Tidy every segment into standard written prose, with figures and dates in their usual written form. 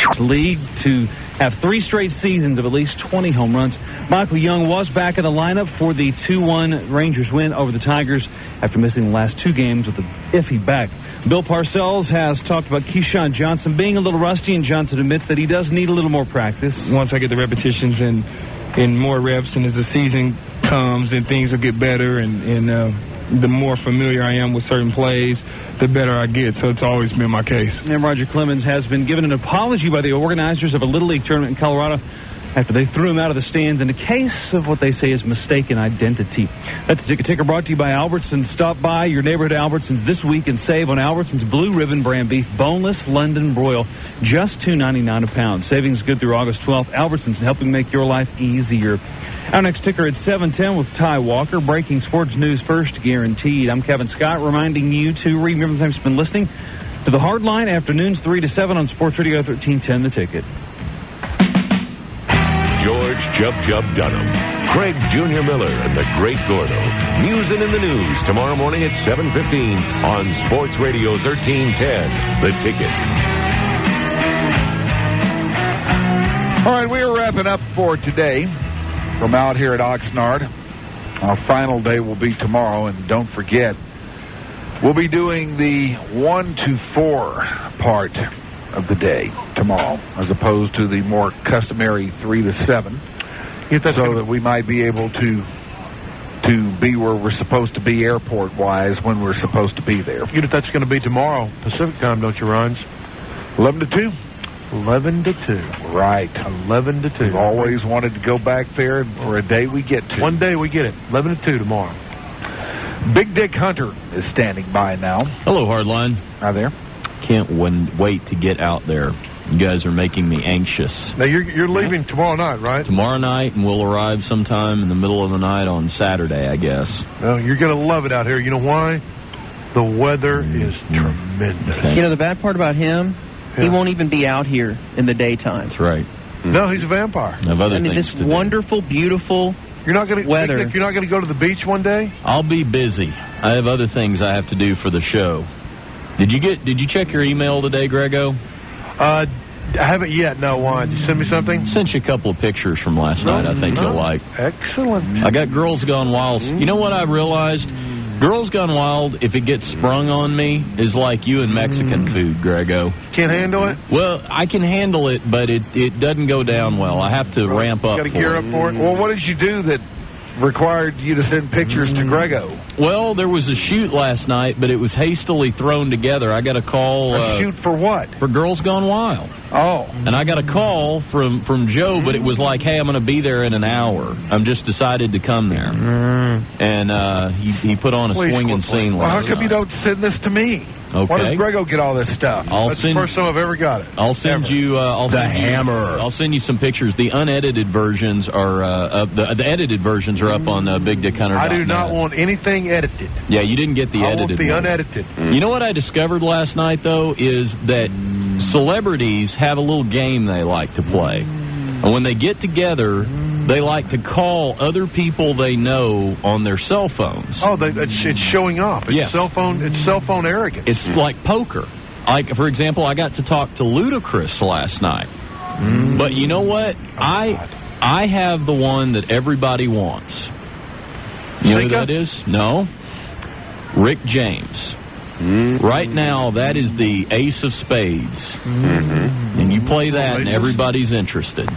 league to have 3 straight seasons of at least 20 home runs. Michael Young was back in the lineup for the 2-1 Rangers win over the Tigers after missing the last 2 games with an iffy back. Bill Parcells has talked about Keyshawn Johnson being a little rusty, and Johnson admits that he does need a little more practice. Once I get the repetitions and more reps, and as the season comes and things will get better, and the more familiar I am with certain plays, the better I get. So it's always been my case. And Roger Clemens has been given an apology by the organizers of a Little League tournament in Colorado after they threw him out of the stands in a case of what they say is mistaken identity. That's the Ticker brought to you by Albertsons. Stop by your neighborhood Albertsons this week and save on Albertsons Blue Ribbon brand beef, boneless London broil, just $2.99 a pound. Savings good through August 12th. Albertsons, helping make your life easier. Our next ticker at 7:10 with Ty Walker. Breaking sports news first, guaranteed. I'm Kevin Scott, reminding you to remember the time you've been listening to the Hardline afternoons 3 to 7 on Sports Radio 1310 The Ticket. George Jub Dunham, Craig Jr. Miller, and the Great Gordo. News and in the news tomorrow morning at 7:15 on Sports Radio 1310 The Ticket. All right, we are wrapping up for today from out here at Oxnard. Our final day will be tomorrow, and don't forget, we'll be doing the 1 to 4 part of the day tomorrow, as opposed to the more customary 3 to 7, so that we might be able to be where we're supposed to be airport-wise when we're supposed to be there. You know that's going to be tomorrow Pacific time, don't you, Rhines? 11 to 2. 11 to 2. Right. 11 to 2. We've always wanted to go back there, and for a day we get to. One day we get it. 11 to 2 tomorrow. Big Dick Hunter is standing by now. Hello, Hardline. Hi there. Can't wait to get out there. You guys are making me anxious. Now, you're leaving tomorrow night, right? Tomorrow night, and we'll arrive sometime in the middle of the night on Saturday, I guess. Well, you're going to love it out here. You know why? The weather is tremendous. Okay. You know, the bad part about him, he won't even be out here in the daytime. That's right. No, he's a vampire. I have other things this to wonderful, beautiful You're not going to weather. You're not going to go to the beach one day? I'll be busy. I have other things I have to do for the show. Did you check your email today, Grego? I haven't yet. No, why? Did you send me something? Sent you a couple of pictures from last night I think you'll like. Excellent. I got Girls Gone Wild. You know what I realized? Girls Gone Wild, if it gets sprung on me, is like you and Mexican food, Grego. Can't handle it? Well, I can handle it, but it doesn't go down well. I have to ramp up. Got to gear up for it? Well, what did you do that required you to send pictures to Grego? Well, there was a shoot last night, but it was hastily thrown together. I got a call. A shoot for what? For Girls Gone Wild. Oh. And I got a call from Joe, but it was like, hey, I'm going to be there in an hour. I'm just decided to come there. And he put on a swinging scene Well, last how come night. you don't send this to me? Okay. Why does Grego get all this stuff? That's the first time I've ever got it. I'll send you. I'll send you some pictures. The unedited versions are up. The edited versions are up on BigDickHunter.net. I do not want anything edited. Yeah, you didn't get the I edited. want the one. unedited. You know what I discovered last night though is that celebrities have a little game they like to play, and when they get together, they like to call other people they know on their cell phones. Oh, it's showing off. It's cell phone arrogance. It's like poker. Like, for example, I got to talk to Ludacris last night. But you know what? I have the one that everybody wants. You know who that is? No. Rick James. Right now, that is the ace of spades. And you play that, and everybody's interested.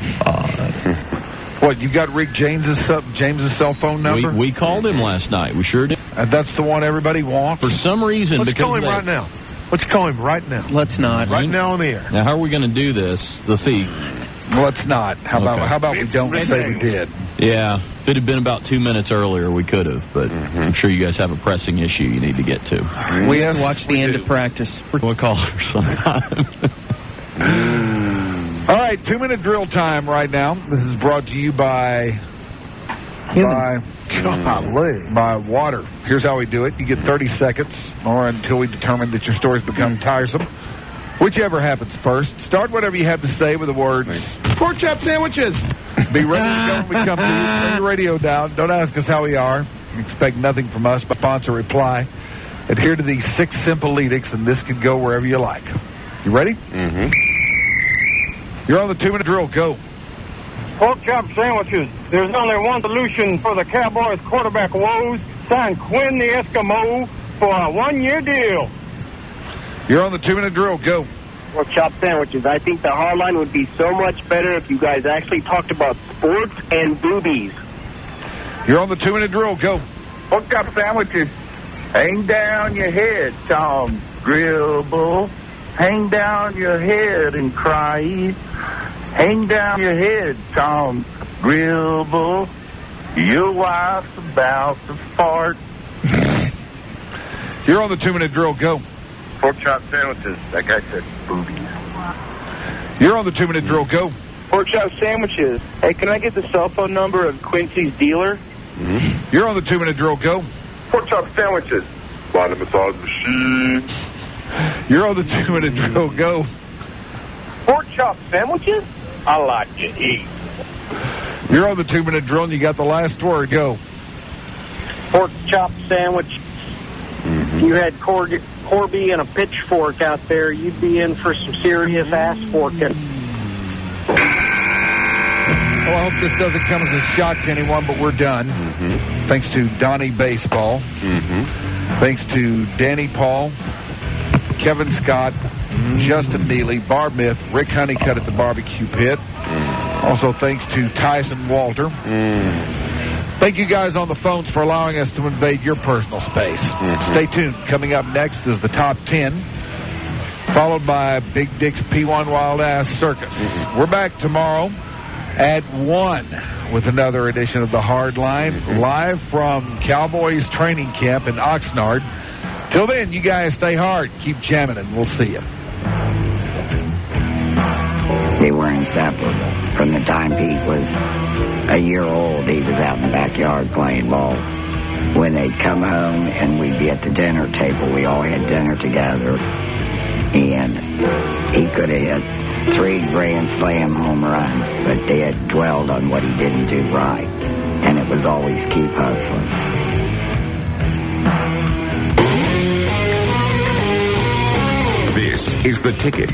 What, you got Rick James's cell phone number? We called him last night. We sure did. And that's the one everybody wants? For some reason. Let's call him right now. Let's call him right now. Let's not. Right now on the air. Now, how are we going to do this? Let's see. Let's not. How about we don't say we did? Yeah. If it had been about 2 minutes earlier, we could have. But I'm sure you guys have a pressing issue you need to get to. We have watched the end of practice. We'll call her sometime. All right, 2-minute drill time right now. This is brought to you by water. Here's how we do it. You get 30 seconds, or until we determine that your story's become tiresome. Whichever happens first. Start whatever you have to say with the words pork chop sandwiches. Be ready to go when we come to you. Turn your radio down. Don't ask us how we are. Expect nothing from us but sponsor reply. Adhere to these 6 simple edicts, and this can go wherever you like. You ready? You're on the 2-minute drill. Go. Pork chop sandwiches. There's only one solution for the Cowboys quarterback woes. Sign Quinn the Eskimo for a 1-year deal. You're on the 2-minute drill. Go. Pork chop sandwiches. I think the hardline would be so much better if you guys actually talked about sports and boobies. You're on the 2-minute drill. Go. Pork chop sandwiches. Hang down your head, Tom Grillbull. Hang down your head and cry. Hang down your head, Tom Grillbull. Your wife's about to fart. You're on the 2-minute drill. Go. Pork chop sandwiches. That guy said boobies. You're on the 2-minute drill. Go. Pork chop sandwiches. Hey, can I get the cell phone number of Quincy's dealer? You're on the 2-minute drill. Go. Pork chop sandwiches. Body massage machine. You're on the 2-minute drill. Go. Pork chop sandwiches? I like to eat. You're on the 2-minute drill, and you got the last word. Go. Pork chop sandwich. If you had Corby and a pitchfork out there, you'd be in for some serious ass forking. Well, I hope this doesn't come as a shock to anyone, but we're done. Thanks to Donnie Baseball. Thanks to Danny Paul, Kevin Scott, Justin Neely, Barb Myth, Rick Honeycutt at the barbecue pit. Also, thanks to Tyson Walter. Thank you guys on the phones for allowing us to invade your personal space. Stay tuned. Coming up next is the top 10, followed by Big Dick's P1 Wild Ass Circus. We're back tomorrow at 1 with another edition of The Hard Line, live from Cowboys training camp in Oxnard. Till then, you guys stay hard. Keep jamming, and we'll see you. They were inseparable. From the time Pete was a year old, he was out in the backyard playing ball. When they'd come home and we'd be at the dinner table, we all had dinner together. And he could have hit 3 grand slam home runs, but they had dwelled on what he didn't do right. And it was always keep hustling. This is The Ticket.